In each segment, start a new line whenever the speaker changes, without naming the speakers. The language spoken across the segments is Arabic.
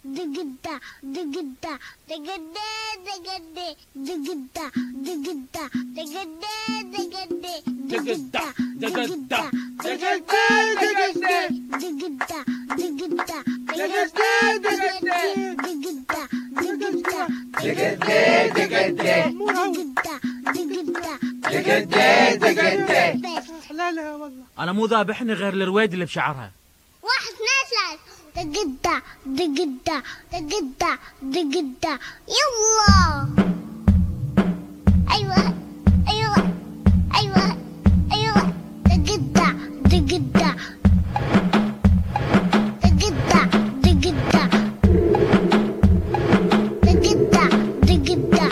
دقدة دقدة دقدة دقدة دقدة دقدة دقدة دقدة دقدة
لا لا والله
انا مو ذابحني غير الرويد اللي بشعرها.
1 2 3 دقدة دقدة دقدة دقدة يلا. أيوة أيوة أيوة أيوة دقدة دقدة دقدة دقدة دقدة دقدة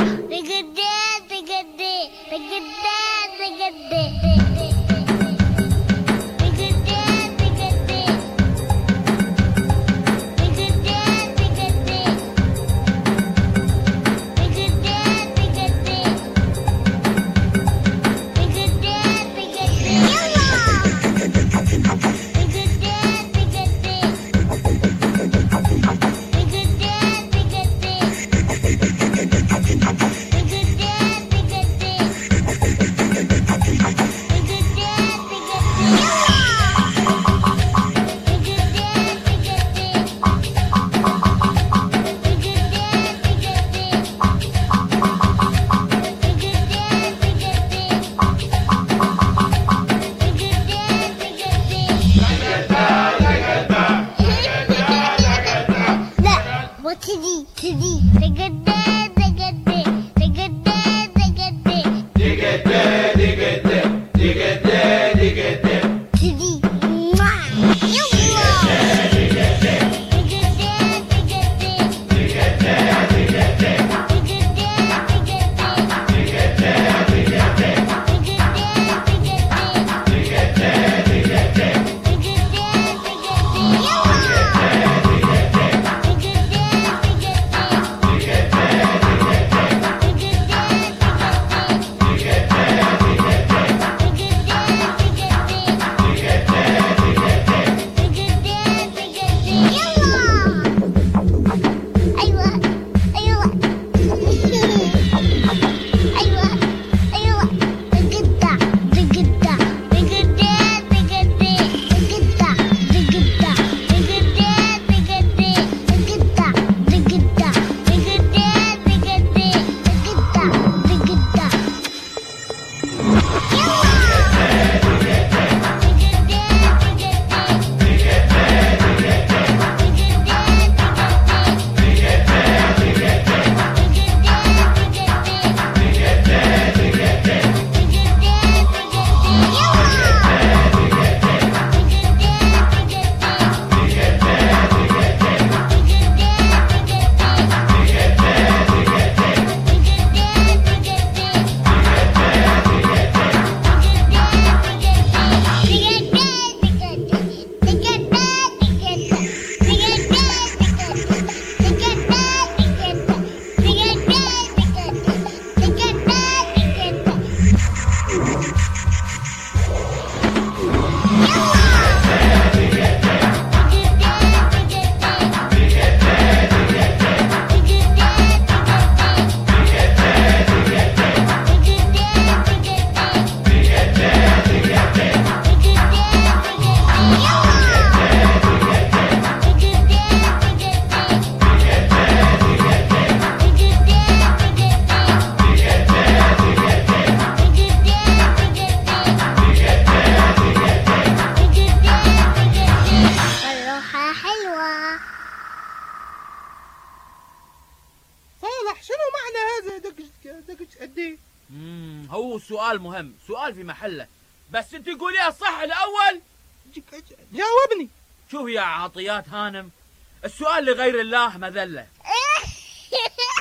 هو سؤال مهم، سؤال في محله، بس انت قوليها صح الاول.
جاوبني.
شوف يا عطيات هانم، السؤال لغير الله مذله.